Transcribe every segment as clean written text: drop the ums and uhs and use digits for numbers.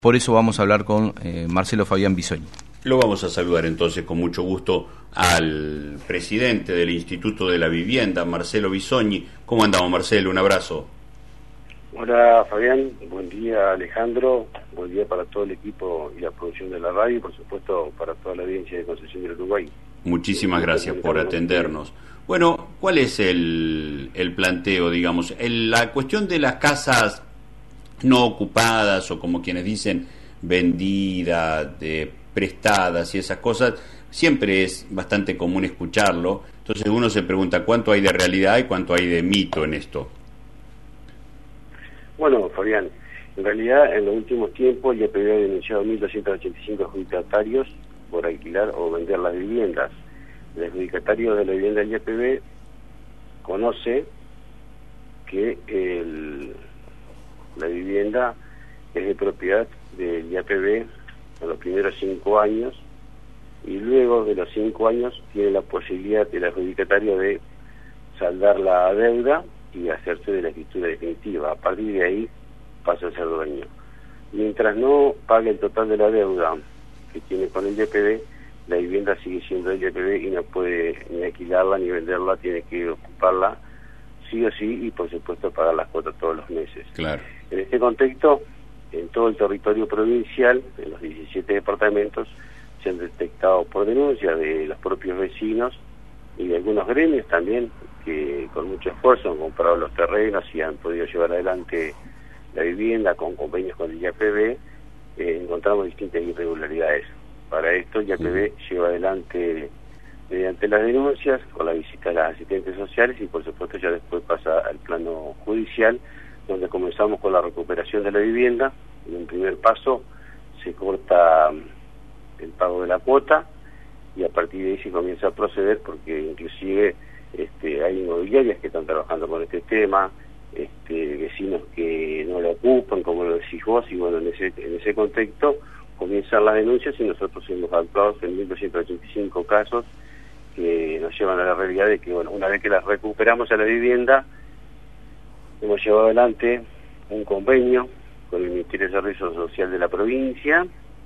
Por eso vamos a hablar con Marcelo Fabián Bisogni. Lo vamos a saludar entonces con mucho gusto al presidente del Instituto de la Vivienda, Marcelo Bisogni. ¿Cómo andamos, Marcelo? Un abrazo. Hola, Fabián. Buen día, Alejandro. Buen día para todo el equipo y la producción de la radio y, por supuesto, para toda la audiencia de Concepción del Uruguay. Muchísimas gracias por atendernos. Bueno, ¿cuál es el planteo, digamos? La cuestión de las casas no ocupadas o, como quienes dicen, vendidas, prestadas y esas cosas, siempre es bastante común escucharlo. Entonces uno se pregunta cuánto hay de realidad y cuánto hay de mito en esto. Bueno, Fabián, en realidad en los últimos tiempos el IAPB ha denunciado 1.285 adjudicatarios por alquilar o vender las viviendas. El adjudicatario de la vivienda del IAPB conoce que la vivienda es de propiedad del IAPB en los primeros 5 años y luego de los 5 años tiene la posibilidad del adjudicatario de saldar la deuda y hacerse de la escritura definitiva. A partir de ahí pasa a ser dueño. Mientras no pague el total de la deuda que tiene con el IAPB, la vivienda sigue siendo del IAPB y no puede ni alquilarla ni venderla, tiene que ocuparla sí o sí y por supuesto pagar las cuotas todos los meses. Claro. En este contexto, en todo el territorio provincial, en los 17 departamentos, se han detectado por denuncia de los propios vecinos y de algunos gremios también, que con mucho esfuerzo han comprado los terrenos y han podido llevar adelante la vivienda con convenios con el IAPB. Encontramos distintas irregularidades. Para esto el IAPB lleva adelante mediante las denuncias, con la visita a las asistentes sociales y por supuesto ya después pasa al plano judicial, donde comenzamos con la recuperación de la vivienda. En un primer paso se corta el pago de la cuota y a partir de ahí se comienza a proceder, porque inclusive hay inmobiliarias que están trabajando con este tema, vecinos que no lo ocupan, como lo decís vos, y bueno, en ese contexto comienzan las denuncias y nosotros hemos actuado en 1.285 casos que nos llevan a la realidad de que, bueno, una vez que las recuperamos a la vivienda, hemos llevado adelante un convenio con el Ministerio de Desarrollo Social de la provincia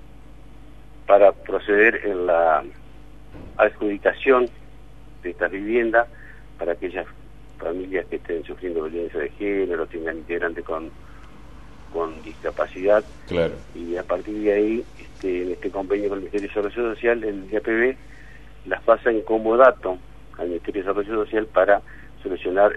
para proceder en la adjudicación de estas viviendas para aquellas familias que estén sufriendo violencia de género, tengan integrantes con discapacidad. Claro. Y a partir de ahí, en este convenio con el Ministerio de Desarrollo Social, el IAPB las pasa en comodato al Ministerio de Desarrollo Social para solucionar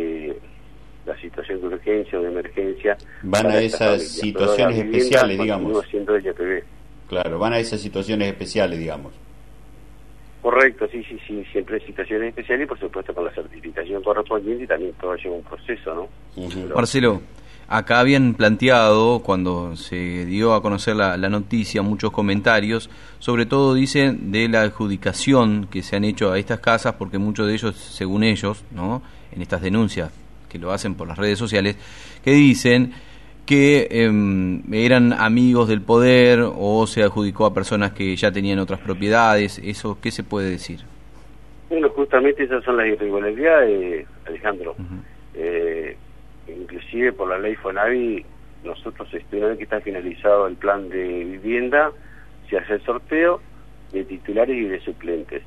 la situación de urgencia o de emergencia. Van a esas situaciones especiales, digamos. Siendo el IAPB. Claro, van a esas situaciones especiales, digamos. Correcto, sí, siempre hay situaciones especiales y por supuesto con la certificación correspondiente y también todo lleva un proceso, ¿no? Uh-huh. Marcelo, acá habían planteado, cuando se dio a conocer la noticia, muchos comentarios, sobre todo dicen de la adjudicación que se han hecho a estas casas, porque muchos de ellos, según ellos, ¿no?, en estas denuncias que lo hacen por las redes sociales, que dicen que eran amigos del poder o se adjudicó a personas que ya tenían otras propiedades. ¿Eso qué se puede decir? Bueno, justamente esas son las irregularidades, Alejandro. Uh-huh. Inclusive por la ley FONAVI, nosotros, una vez que está finalizado el plan de vivienda, se hace el sorteo de titulares y de suplentes.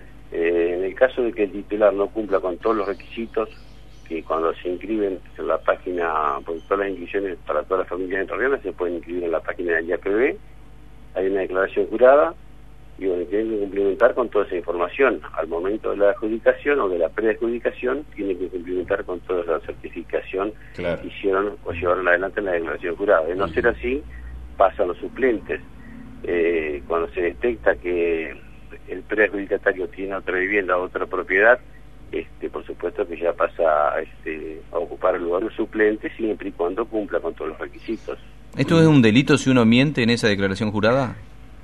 En el caso de que el titular no cumpla con todos los requisitos, que cuando se inscriben en la página, porque todas las inscripciones para todas las familias entrerrianas se pueden inscribir en la página del IAPB, hay una declaración jurada y bueno, tienen que cumplimentar con toda esa información. Al momento de la adjudicación o de la preadjudicación, tienen que cumplimentar con toda la certificación que hicieron o llevaron adelante en la declaración jurada. De no ser así, pasan los suplentes. Cuando se detecta que el preadjudicatario tiene otra vivienda, otra propiedad, por supuesto que ya pasa a ocupar el lugar del suplente siempre y cuando cumpla con todos los requisitos. ¿Esto es un delito si uno miente en esa declaración jurada?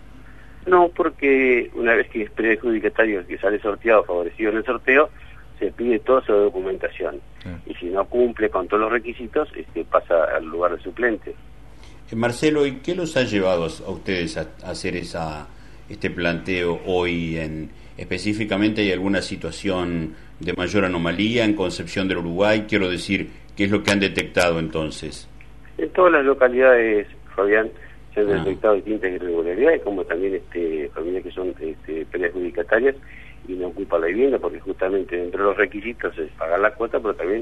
No, porque una vez que es preadjudicatario que sale sorteado, favorecido en el sorteo, se pide toda su documentación. Y si no cumple con todos los requisitos, pasa al lugar del suplente. Marcelo, ¿y qué los ha llevado a ustedes a hacer este planteo hoy? Específicamente, ¿hay alguna situación de mayor anomalía en Concepción del Uruguay? Quiero decir, ¿qué es lo que han detectado entonces? En todas las localidades, Fabián, se han detectado distintas irregularidades, como también familias que son preadjudicatarias y no ocupan la vivienda, porque justamente dentro de los requisitos es pagar la cuota, pero también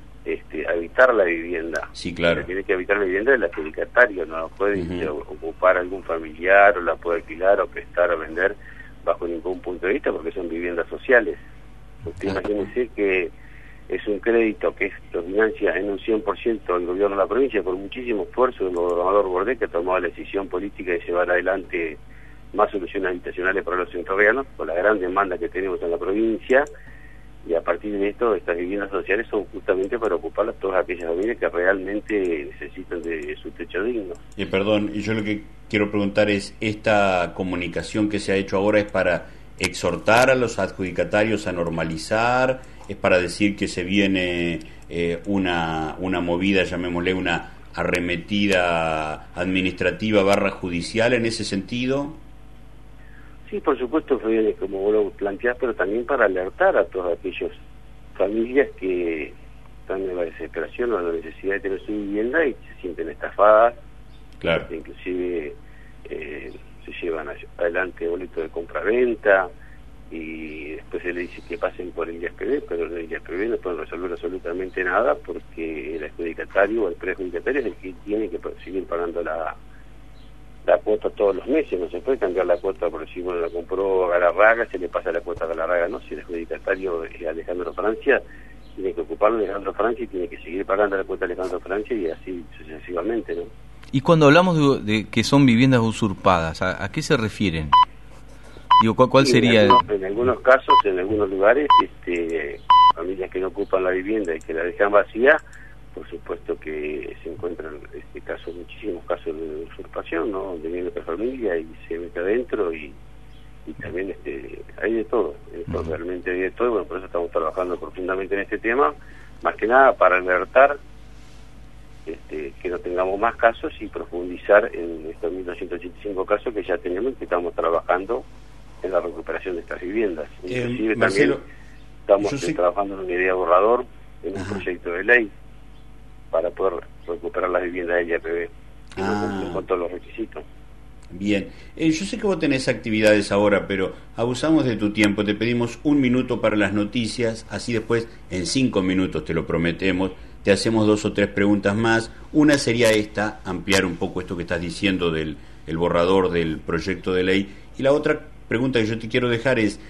habitar la vivienda. Sí, claro. Tiene que habitar la vivienda del adjudicatario, no la puede ocupar algún familiar, o la puede alquilar, o prestar, o vender, bajo ningún punto de vista, porque son viviendas sociales. Usted imagínese que es un crédito que lo financia en un 100% el gobierno de la provincia, por muchísimo esfuerzo del gobernador Bordet, que ha tomado la decisión política de llevar adelante más soluciones habitacionales para los entrerrianos, con la gran demanda que tenemos en la provincia, y a partir de esto, estas viviendas sociales son justamente para ocupar a todas aquellas familias que realmente necesitan de su techo digno. Perdón, yo lo que quiero preguntar es, ¿esta comunicación que se ha hecho ahora es para exhortar a los adjudicatarios a normalizar? ¿Es para decir que se viene una movida, llamémosle una arremetida administrativa / judicial en ese sentido? Sí, por supuesto, viene como vos lo planteás, pero también para alertar a todas aquellas familias que están en la desesperación o en la necesidad de tener su vivienda y se sienten estafadas. Claro. Inclusive se llevan adelante boletos de compra-venta y después se les dice que pasen por el IASPB, pero en el IASPB no pueden resolver absolutamente nada, porque el adjudicatario o el preadjudicatario es el que tiene que seguir pagando la cuota todos los meses. No se puede cambiar la cuota, por si uno la compró a Galarraga, se le pasa la cuota a Galarraga, no. Si el adjudicatario es Alejandro Francia, tiene que ocuparlo Alejandro Francia y tiene que seguir pagando la cuota a Alejandro Francia, y así sucesivamente, ¿no? Y cuando hablamos de que son viviendas usurpadas, ¿a qué se refieren? Digo, ¿cuál sí, sería? En algunos casos, en algunos lugares, familias que no ocupan la vivienda y que la dejan vacía, por supuesto que se encuentran muchísimos casos de usurpación, ¿no? Donde viene otra familia y se mete adentro, y también hay de todo, realmente hay de todo. Bueno, por eso estamos trabajando profundamente en este tema, más que nada para alertar que no tengamos más casos y profundizar en estos 1.285 casos que ya tenemos y que estamos trabajando en la recuperación de estas viviendas. Inclusive Marcelo, también estamos trabajando en una idea borrador, en un proyecto de ley para poder recuperar las viviendas del IAPB que no cumplen con todos los requisitos. Bien, yo sé que vos tenés actividades ahora, pero abusamos de tu tiempo. Te pedimos 1 minuto para las noticias, así después en 5 minutos, te lo prometemos, te hacemos 2 o 3 preguntas más. Una sería esta, ampliar un poco esto que estás diciendo del borrador del proyecto de ley, y la otra pregunta que yo te quiero dejar es,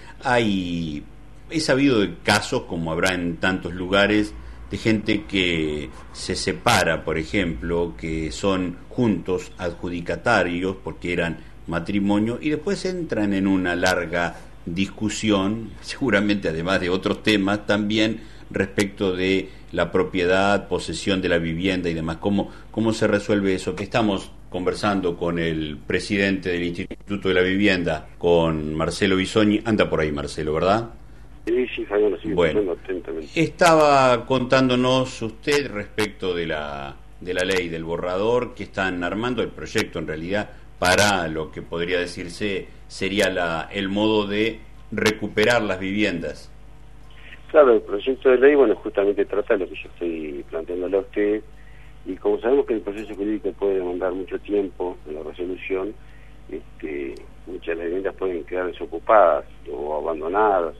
he sabido de casos, como habrá en tantos lugares, de gente que se separa, por ejemplo, que son juntos adjudicatarios porque eran matrimonio, y después entran en una larga discusión, seguramente además de otros temas también, respecto de la propiedad, posesión de la vivienda y demás. ¿Cómo se resuelve eso? Que estamos conversando con el presidente del Instituto de la Vivienda, con Marcelo Bisogni. Anda por ahí, Marcelo, ¿verdad? Sí, Fabián, lo sigo escuchando atentamente. Estaba contándonos usted respecto de la ley, del borrador que están armando, el proyecto en realidad, para lo que podría decirse sería el modo de recuperar las viviendas. Claro, el proyecto de ley, bueno, justamente trata de lo que yo estoy planteándole a usted, y como sabemos que el proceso jurídico puede demandar mucho tiempo en la resolución, muchas de las viviendas pueden quedar desocupadas o abandonadas.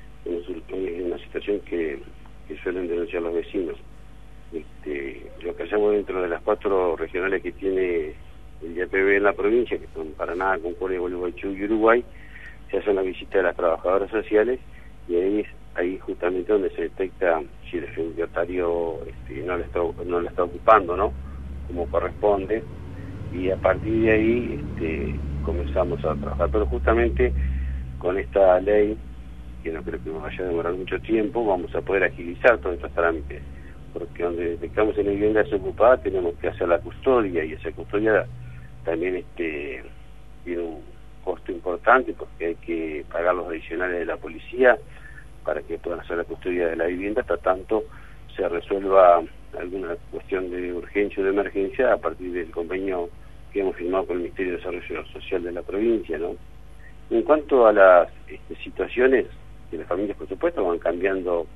Es una situación que suelen denunciar los vecinos. Lo que hacemos dentro de las 4 regionales que tiene el IAPB en la provincia, que son Paraná, Concordia, Bolívar y Uruguay, se hace una visita de las trabajadoras sociales, y ahí es justamente donde se detecta si el adjudicatario no la está ocupando, ¿no?, como corresponde, y a partir de ahí comenzamos a trabajar. Pero justamente con esta ley, que no creo que nos vaya a demorar mucho tiempo, vamos a poder agilizar todos estos trámites, porque donde detectamos en la vivienda desocupada tenemos que hacer la custodia, y esa custodia también tiene un costo importante, porque hay que pagar los adicionales de la policía para que puedan hacer la custodia de la vivienda hasta tanto se resuelva alguna cuestión de urgencia o de emergencia a partir del convenio que hemos firmado con el Ministerio de Desarrollo Social de la provincia, ¿no? En cuanto a las situaciones, que las familias por supuesto van cambiando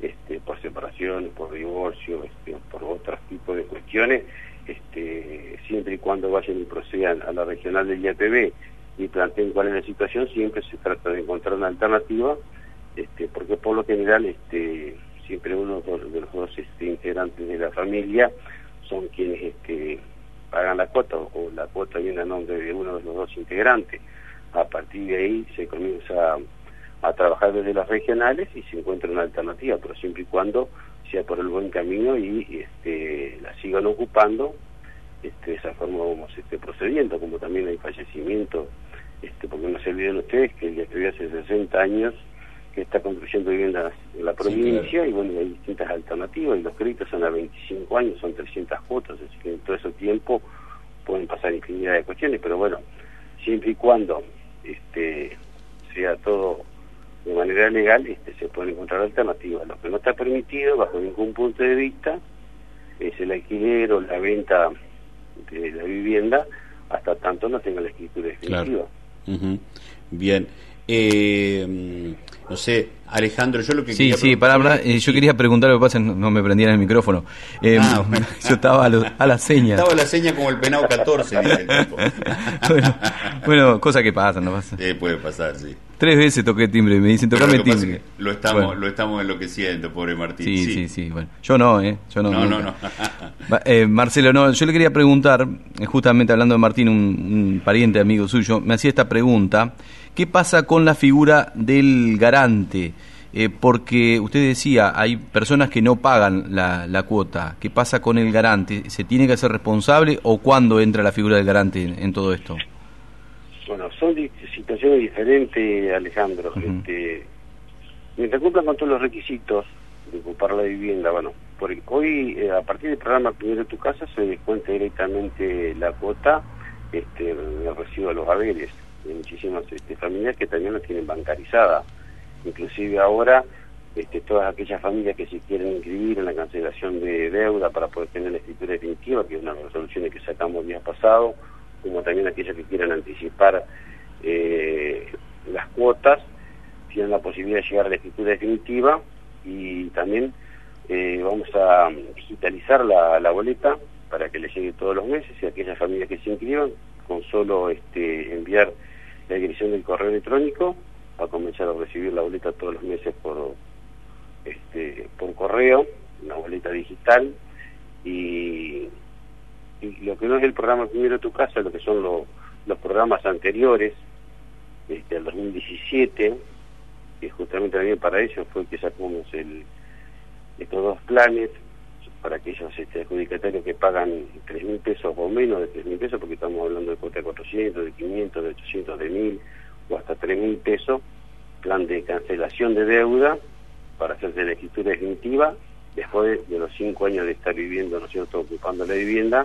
por separación, por divorcio, por otros tipos de cuestiones, siempre y cuando vayan y procedan a la regional del IAPB y planteen cuál es la situación, siempre se trata de encontrar una alternativa, porque por lo general siempre uno de los dos integrantes de la familia son quienes pagan la cuota, o la cuota viene a nombre de uno de los dos integrantes. A partir de ahí se comienza a trabajar desde las regionales y se encuentra una alternativa, pero siempre y cuando sea por el buen camino y la sigan ocupando. De esa forma vamos procediendo, como también hay fallecimientos, porque no se olviden ustedes que el IAPB hace 60 años que está construyendo viviendas en la provincia, sí, claro. Y bueno, hay distintas alternativas, y los créditos son a 25 años, son 300 cuotas, así que en todo ese tiempo pueden pasar infinidad de cuestiones, pero bueno, siempre y cuando sea todo de manera legal, se pueden encontrar alternativas. Lo que no está permitido, bajo ningún punto de vista, es el alquiler o la venta de la vivienda, hasta tanto no tenga la escritura definitiva. Claro. Bien. No sé, Alejandro, yo lo que quería... Sí, para hablar, yo quería preguntar, lo que pasa es que no me prendían el micrófono. Bueno. Yo estaba a la seña. Estaba a la seña como el penado 14, dice el tipo. bueno, cosas que pasan, ¿no pasa? Puede pasar, sí. 3 veces toqué timbre, me dicen, tocame el timbre. Es que lo estamos enloqueciendo, pobre Martín. Sí, bueno. Yo no. No. Marcelo, no, yo le quería preguntar, justamente hablando de Martín, un pariente, amigo suyo, me hacía esta pregunta: ¿qué pasa con la figura del garante? Porque usted decía, hay personas que no pagan la cuota. ¿Qué pasa con el garante? ¿Se tiene que hacer responsable o cuándo entra la figura del garante en todo esto? Bueno, son situaciones diferentes, Alejandro. Mientras cumplan con todos los requisitos de ocupar la vivienda, bueno, hoy a partir del programa Primero Tu Casa se descuenta directamente la cuota, el recibo de los haberes de muchísimas familias que también la tienen bancarizada. Inclusive ahora todas aquellas familias que se quieren inscribir en la cancelación de deuda para poder tener la escritura definitiva, que es una de las resoluciones que sacamos el día pasado, como también aquellas que quieran anticipar las cuotas, tienen la posibilidad de llegar a la escritura definitiva. Y también vamos a digitalizar la boleta para que le llegue todos los meses, y aquellas familias que se inscriban, con solo enviar la dirección del correo electrónico, va a comenzar a recibir la boleta todos los meses por correo, una boleta digital. Y lo que no es el programa Primero Tu Casa, lo que son los programas anteriores, al 2017, que justamente también para ellos fue que sacamos estos 2 planes para aquellos adjudicatarios que pagan 3.000 pesos o menos de 3.000 pesos, porque estamos hablando de cuota de 400, de 500, de 800, de 1.000 o hasta 3.000 pesos, plan de cancelación de deuda para hacerse la escritura definitiva después de los 5 años de estar viviendo, ¿no es cierto?, ocupando la vivienda.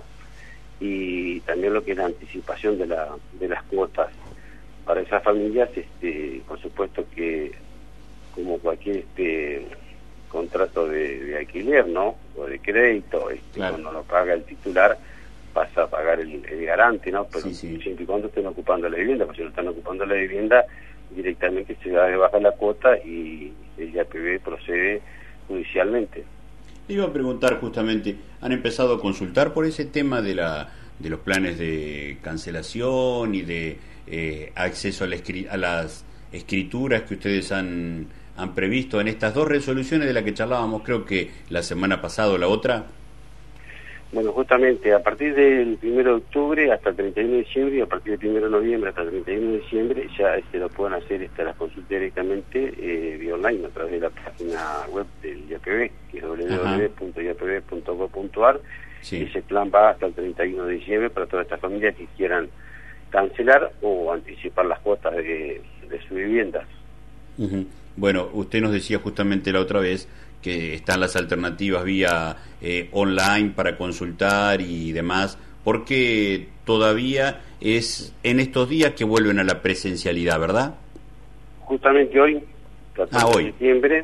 Y también lo que es la anticipación de las cuotas para esas familias, por supuesto que como cualquier contrato de alquiler, ¿no?, o de crédito, claro, cuando lo paga el titular pasa a pagar el garante, ¿no? Pero sí. Siempre y cuando estén ocupando la vivienda, porque si no están ocupando la vivienda, directamente se da de baja la cuota y el IAPB procede judicialmente. Le iba a preguntar justamente, ¿han empezado a consultar por ese tema de los planes de cancelación y de acceso a las escrituras que ustedes han previsto en estas 2 resoluciones de las que charlábamos, creo que la semana pasada o la otra? Bueno, justamente a partir del 1 de octubre hasta el 31 de diciembre y a partir del 1 de noviembre hasta el 31 de diciembre ya lo pueden hacer las consultas directamente vía online a través de la página web del IAPB, que es www.iapb.gov.ar. Sí. Ese plan va hasta el 31 de diciembre para todas estas familias que quieran cancelar o anticipar las cuotas de sus viviendas. Bueno, usted nos decía justamente la otra vez que están las alternativas vía online para consultar y demás, porque todavía es en estos días que vuelven a la presencialidad, ¿verdad? Justamente hoy, 14 hoy. de septiembre,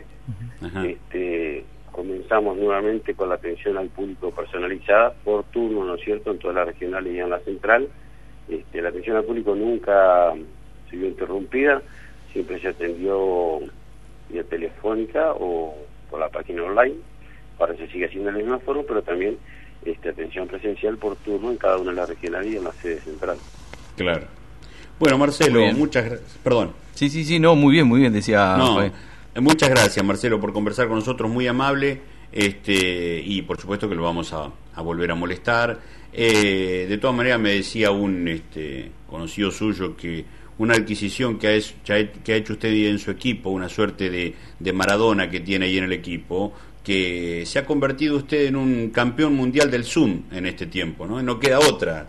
comenzamos nuevamente con la atención al público personalizada por turno, ¿no es cierto?, en todas las regionales y en la central. La atención al público nunca se vio interrumpida, siempre se atendió vía telefónica o por la página online. Ahora se sigue haciendo en la misma forma, pero también atención presencial por turno en cada una de las regionales y en la sede central. Claro. Bueno, Marcelo, muchas gracias. Perdón. Sí, no, muy bien, decía. No, muchas gracias, Marcelo, por conversar con nosotros, muy amable, y por supuesto que lo vamos a volver a molestar. De todas maneras, me decía un conocido suyo que una adquisición que ha hecho usted en su equipo, una suerte de Maradona que tiene ahí en el equipo, que se ha convertido usted en un campeón mundial del Zoom en este tiempo, ¿no? No queda otra.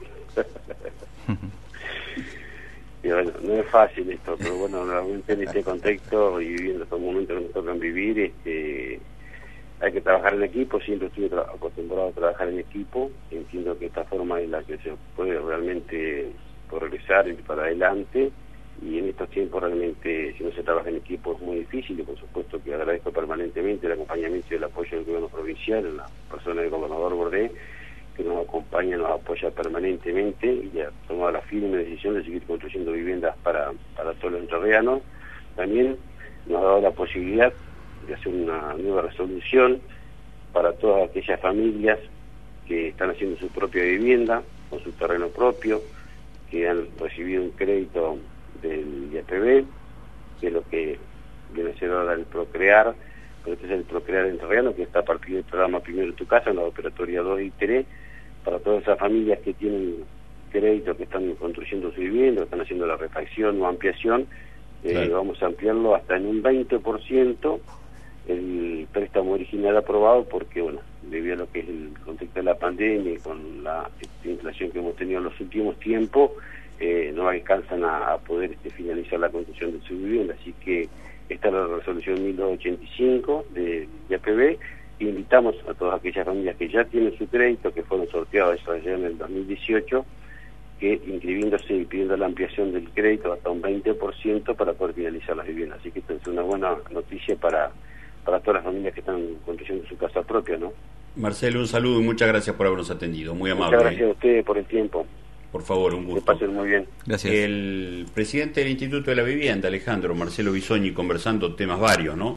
Y bueno, no es fácil esto, pero bueno, realmente en este contexto y viviendo estos momentos que nos tocan vivir, hay que trabajar en equipo. Siempre estoy acostumbrado a trabajar en equipo. Entiendo que esta forma es la que se puede realmente progresar y para adelante, y en estos tiempos realmente si no se trabaja en equipo es muy difícil, y por supuesto que agradezco permanentemente el acompañamiento y el apoyo del gobierno provincial, en la persona del gobernador Bordé, que nos acompaña, nos apoya permanentemente y ha tomado la firme decisión de seguir construyendo viviendas para todos los entrerrianos. También nos ha dado la posibilidad de hacer una nueva resolución para todas aquellas familias que están haciendo su propia vivienda, con su terreno propio, que han recibido un crédito del IAPB, que es lo que viene a ser ahora el Procrear, pero este es el Procrear entrerriano, que está a partir del programa Primero en tu Casa, en la operatoria 2 y 3, para todas esas familias que tienen crédito, que están construyendo su vivienda, que están haciendo la refacción o ampliación. Claro. Vamos a ampliarlo hasta en un 20% el préstamo original aprobado, porque bueno, debido a lo que es el contexto de la pandemia y con la inflación que hemos tenido en los últimos tiempos, no alcanzan a poder finalizar la construcción de su vivienda. Así que esta es la resolución 1285 de IAPB. Invitamos a todas aquellas familias que ya tienen su crédito, que fueron sorteados allá en el 2018, que inscribiéndose y pidiendo la ampliación del crédito hasta un 20% para poder finalizar las viviendas. Así que esto es una buena noticia para todas las familias que están construyendo su casa propia, ¿no? Marcelo, un saludo y muchas gracias por habernos atendido, muy amable. Muchas gracias a ustedes por el tiempo. Por favor, un gusto. Que pasen muy bien. Gracias. El presidente del Instituto de la Vivienda, Alejandro Marcelo Bisogni, conversando temas varios, ¿no?